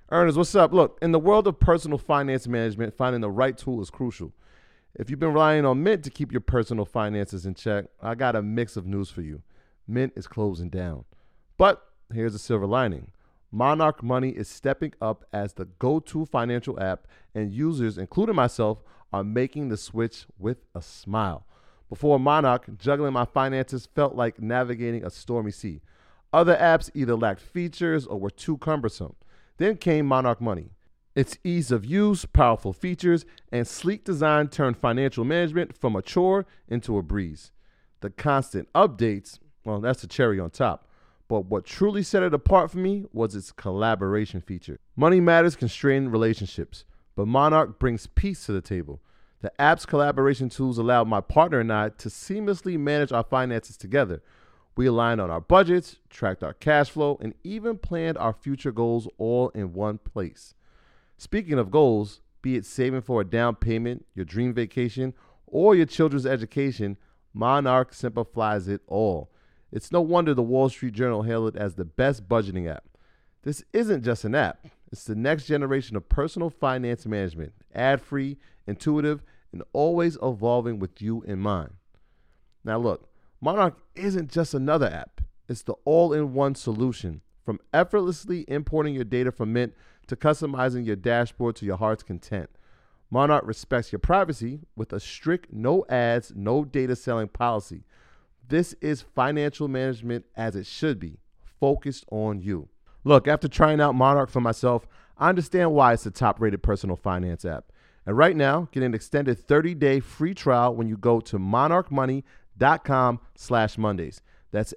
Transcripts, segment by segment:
Ernest, what's up? Look, in the world of personal finance management, finding the right tool is crucial. If you've been relying on Mint to keep your personal finances in check, I got a mix of news for you. Mint is closing down. But here's a silver lining. Monarch Money is stepping up as the go-to financial app, and users, including myself, are making the switch with a smile. Before Monarch, juggling my finances felt like navigating a stormy sea. Other apps either lacked features or were too cumbersome. Then came Monarch Money. Its ease of use, powerful features, and sleek design turned financial management from a chore into a breeze. The constant updates, well, that's the cherry on top. But what truly set it apart for me was its collaboration feature. Money matters constrain relationships, but Monarch brings peace to the table. The app's collaboration tools allow my partner and I to seamlessly manage our finances together. We aligned on our budgets, tracked our cash flow, and even planned our future goals all in one place. Speaking of goals, be it saving for a down payment, your dream vacation, or your children's education, Monarch simplifies it all. It's no wonder the Wall Street Journal hailed it as the best budgeting app. This isn't just an app. It's the next generation of personal finance management, ad-free, intuitive, and always evolving with you in mind. Now look, Monarch isn't just another app. It's the all-in-one solution. From effortlessly importing your data from Mint to customizing your dashboard to your heart's content. Monarch respects your privacy with a strict no ads, no data selling policy. This is financial management as it should be, focused on you. Look, after trying out Monarch for myself, I understand why it's the top-rated personal finance app. And right now, get an extended 30-day free trial when you go to monarchmoney.com/Mondays. That's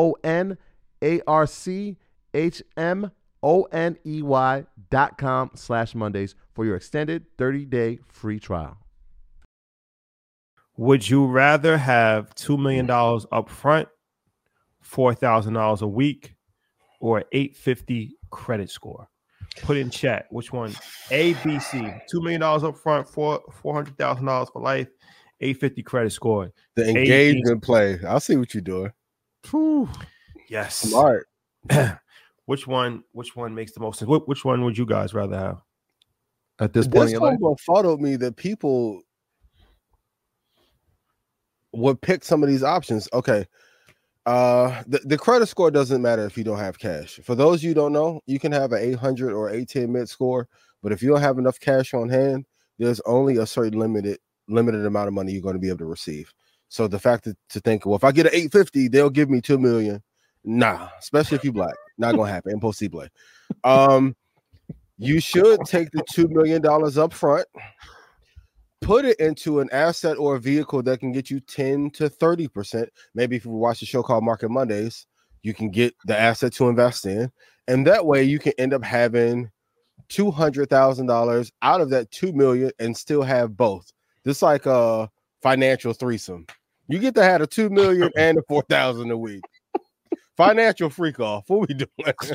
monarchmoney.com/Mondays for your extended 30-day free trial. Would you rather have $2 million up front, $4,000 a week, or an 850 credit score? Put in chat which one. A, B, C. $2 million up front, $400,000 for life, 850 credit score. The engagement play. I'll see what you're doing. Whew. Yes. Smart. Which one makes the most sense? Which one would you guys rather have? At this point in your life? Befuddled me that people would pick some of these options. Okay. The credit score doesn't matter if you don't have cash. For those you don't know, you can have an 800 or 810 mid score, but if you don't have enough cash on hand, there's only a certain limited amount of money you're going to be able to receive. So the fact to think, well, if I get an 850, they'll give me 2 million. Nah, especially if you black, not gonna happen. Impossible. You should take the $2 million up front, put it into an asset or a vehicle that can get you 10 to 30%. Maybe if you watch a show called Market Mondays, you can get the asset to invest in. And that way you can end up having $200,000 out of that 2 million and still have both. This like a financial threesome. You get to have a 2 million and a 4,000 a week. Financial freak off. What we doing?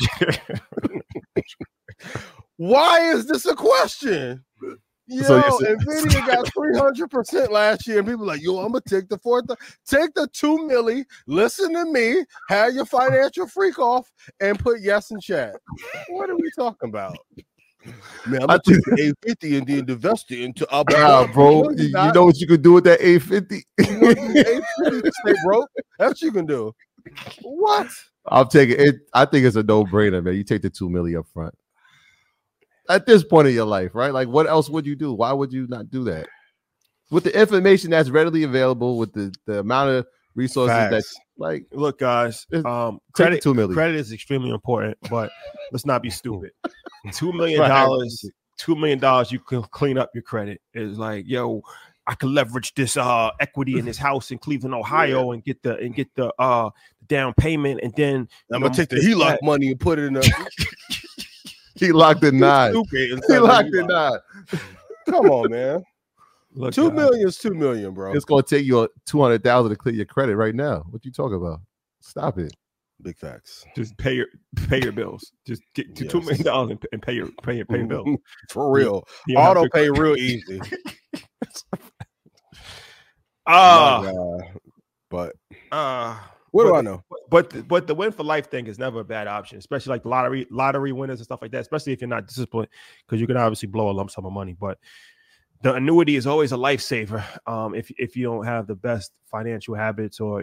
Why is this a question? Yo, so Nvidia got 300% last year, and people are like, yo, I'm gonna take the take the 2 milli, listen to me, have your financial freak off, and put yes in chat. What are we talking about? Man, I'm gonna take the 850 and then invest it into bro. You know what you could do with that 850? 850 stay broke. That's what you can do. What? I'll take it. I think it's a no-brainer, man. You take the 2 million up front. At this point in your life, right? Like, what else would you do? Why would you not do that? With the information that's readily available, with the amount of resources that, like, look, guys, credit is extremely important, but let's not be stupid. $2 million, $2 million, you can clean up your credit. It's like, yo, I can leverage this equity in this house in Cleveland, Ohio, and get the down payment, and then I'm gonna take the HELOC money and put it in a. He locked in 9. He locked in 9. Come on, man. Look, 2 million is 2 million, bro. It's gonna take you 200,000 to clear your credit right now. What you talking about? Stop it. Big facts. Just pay your bills. Just get to $2 million and pay your bills. For real. Auto pay real easy. But what What do I know? But the win for life thing is never a bad option, especially like the lottery winners and stuff like that, especially if you're not disciplined, because you can obviously blow a lump sum of money. But the annuity is always a lifesaver if you don't have the best financial habits, or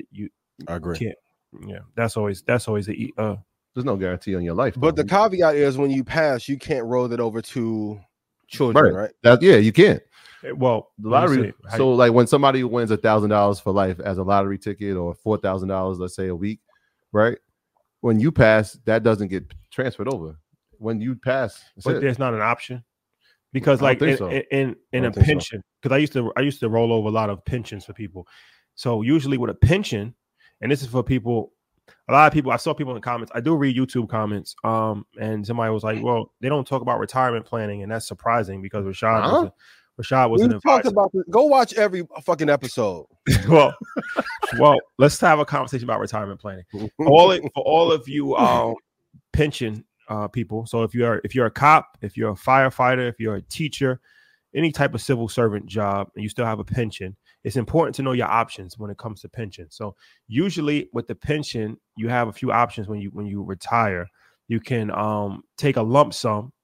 I agree. Can't. Yeah, that's always there's no guarantee on your life. But the caveat is when you pass, you can't roll it over to children, right? You can't. Well, the lottery. So like when somebody wins $1,000 for life as a lottery ticket, or $4,000, let's say a week, right? When you pass, that doesn't get transferred over. When you pass, there's not an option, because like in a pension, because I used to roll over a lot of pensions for people. So usually with a pension, and this is for people. A lot of people, I saw people in the comments. I do read YouTube comments. And somebody was like, "Well, they don't talk about retirement planning," and that's surprising because Rashad was an advisor. About this. Go watch every fucking episode. well, let's have a conversation about retirement planning. For all of you pension people. So if you're a cop, if you're a firefighter, if you're a teacher, any type of civil servant job, and you still have a pension, it's important to know your options when it comes to pension. So usually with the pension, you have a few options when you retire. You can take a lump sum.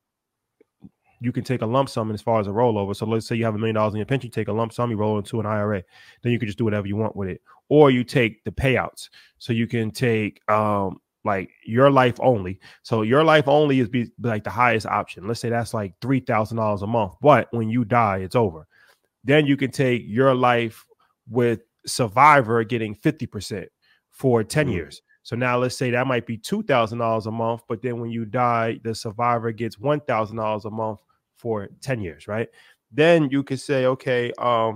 You can take a lump sum as far as a rollover. So let's say you have $1 million in your pension, you take a lump sum, you roll into an IRA. Then you can just do whatever you want with it. Or you take the payouts. So you can take like your life only. So your life only is be like the highest option. Let's say that's like $3,000 a month. But when you die, it's over. Then you can take your life with survivor getting 50% for 10 years. So now let's say that might be $2,000 a month, but then when you die, the survivor gets $1,000 a month for 10 years, right? Then you could say, okay,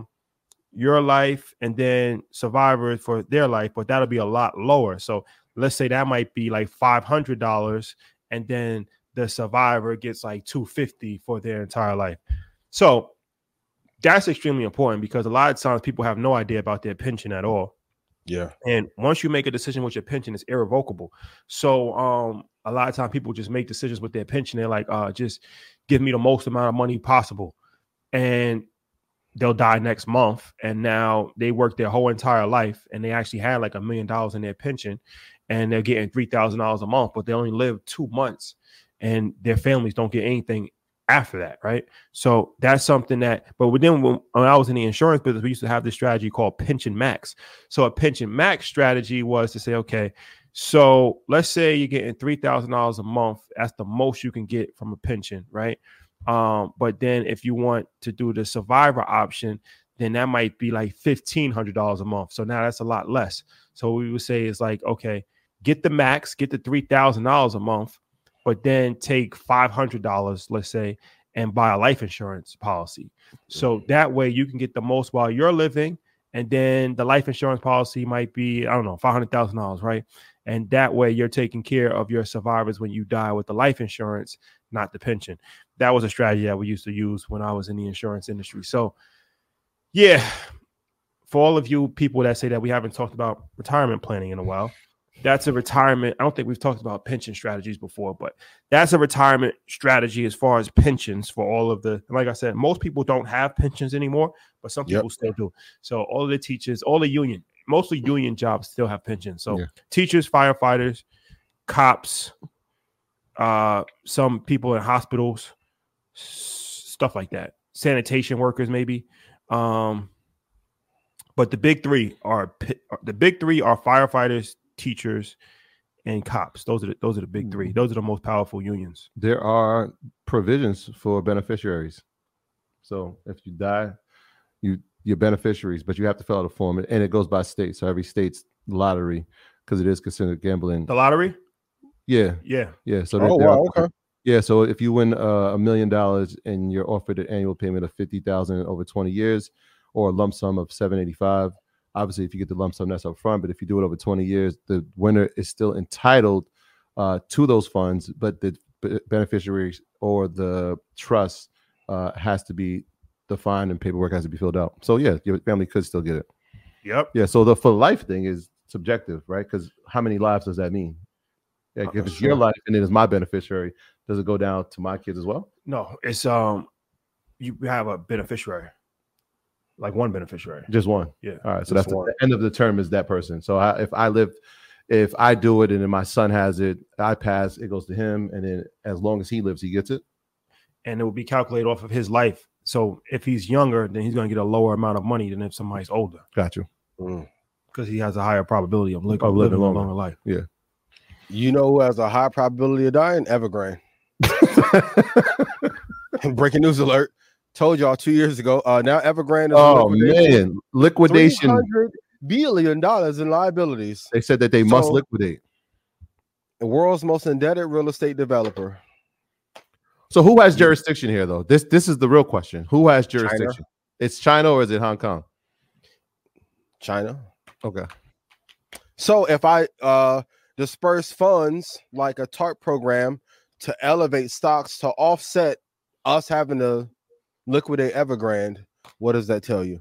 your life and then survivor for their life, but that'll be a lot lower. So let's say that might be like $500, and then the survivor gets like $250 for their entire life. So that's extremely important, because a lot of times people have no idea about their pension at all. Yeah. And once you make a decision with your pension, it's irrevocable. So a lot of times people just make decisions with their pension. They're like, just give me the most amount of money possible. And they'll die next month. And now they worked their whole entire life, and they actually had like $1 million in their pension, and they're getting $3,000 a month, but they only live 2 months, and their families don't get anything after that, right? So that's something that, but then when I was in the insurance business, we used to have this strategy called Pension Max. So a Pension Max strategy was to say, okay, so let's say you're getting $3,000 a month. That's the most you can get from a pension, right? But then if you want to do the survivor option, then that might be like $1,500 a month. So now that's a lot less. So what we would say is like, okay, get the max, get the $3,000 a month, but then take $500, let's say, and buy a life insurance policy. So that way you can get the most while you're living. And then the life insurance policy might be, I don't know, $500,000, right? And that way you're taking care of your survivors when you die with the life insurance, not the pension. That was a strategy that we used to use when I was in the insurance industry. So yeah, for all of you people that say that we haven't talked about retirement planning in a while, that's a retirement. I don't think we've talked about pension strategies before, but that's a retirement strategy as far as pensions for all of the, like I said, most people don't have pensions anymore, but some people still do. So all of the teachers, all the union, mostly union jobs still have pensions. So teachers, firefighters, cops, some people in hospitals, stuff like that, sanitation workers maybe. But the big three are firefighters, teachers, and cops. Those are the big three. Those are the most powerful unions. There are provisions for beneficiaries. So if you die, you're beneficiaries, but you have to fill out a form, and it goes by state. So every state's lottery, because it is considered gambling. The lottery? Yeah. So okay. Yeah. So if you win $1 million and you're offered an annual payment of $50,000 over 20 years, or a lump sum of $785,000. Obviously, if you get the lump sum, that's up front. But if you do it over 20 years, the winner is still entitled to those funds. But the beneficiaries or the trust has to be defined, and paperwork has to be filled out. So yeah, your family could still get it. Yep. Yeah. So the for life thing is subjective, right? Because how many lives does that mean? Like if it's your life and it is my beneficiary, does it go down to my kids as well? No, it's you have a beneficiary. Like one beneficiary. Just one. Yeah. All right. So that's the end of the term is that person. So if I do it and then my son has it, I pass, it goes to him. And then as long as he lives, he gets it. And it will be calculated off of his life. So if he's younger, then he's going to get a lower amount of money than if somebody's older. Got you. Because he has a higher probability of living a longer life. Yeah. You know who has a high probability of dying? Evergrande. Breaking news alert. Told y'all 2 years ago. Now Evergrande is liquidation. $300 billion in liabilities. They said that they must liquidate. The world's most indebted real estate developer. So who has jurisdiction here, though? This is the real question. Who has jurisdiction? China. It's China or is it Hong Kong? China. Okay. So if I disperse funds like a TARP program to elevate stocks to offset us having to liquidate Evergrande, what does that tell you?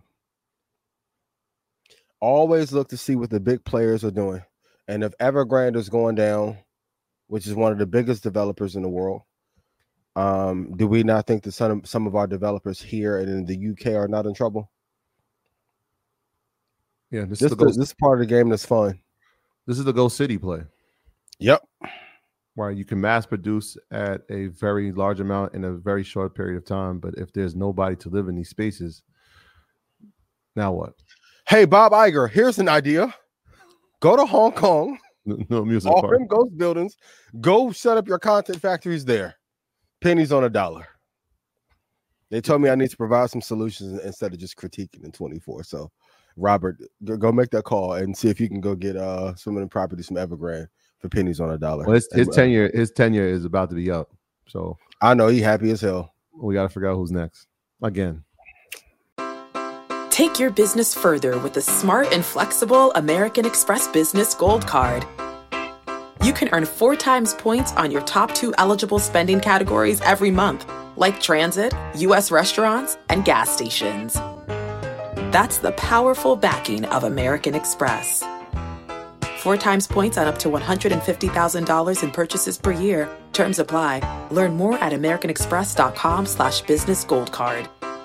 Always look to see what the big players are doing. And if Evergrande is going down, which is one of the biggest developers in the world, do we not think that some of our developers here and in the UK are not in trouble? Yeah, this is part of the game that's fun. This is the Go City play. Yep. Where you can mass produce at a very large amount in a very short period of time. But if there's nobody to live in these spaces, now what? Hey, Bob Iger, here's an idea. Go to Hong Kong. No music. All them ghost buildings. Go set up your content factories there. Pennies on a dollar. They told me I need to provide some solutions instead of just critiquing in 24. So, Robert, go make that call and see if you can go get some of the properties from Evergrande for pennies on a dollar. Well, his tenure is about to be up. So I know he's happy as hell. We got to figure out who's next. Again. Take your business further with the smart and flexible American Express Business Gold Card. You can earn 4 times points on your top 2 eligible spending categories every month, like transit, U.S. restaurants, and gas stations. That's the powerful backing of American Express. 4 times points on up to $150,000 in purchases per year. Terms apply. Learn more at americanexpress.com/businessgoldcard.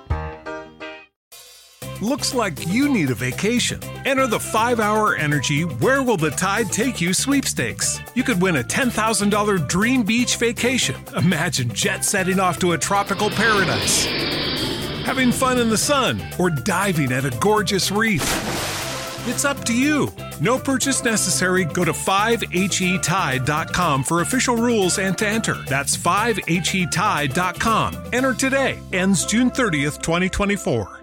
Looks like you need a vacation. Enter the 5-Hour Energy Where Will the Tide Take You sweepstakes. You could win a $10,000 dream beach vacation. Imagine jet setting off to a tropical paradise, having fun in the sun, or diving at a gorgeous reef. It's up to you. No purchase necessary. Go to 5HETide.com for official rules and to enter. That's 5HETide.com. Enter today. Ends June 30th, 2024.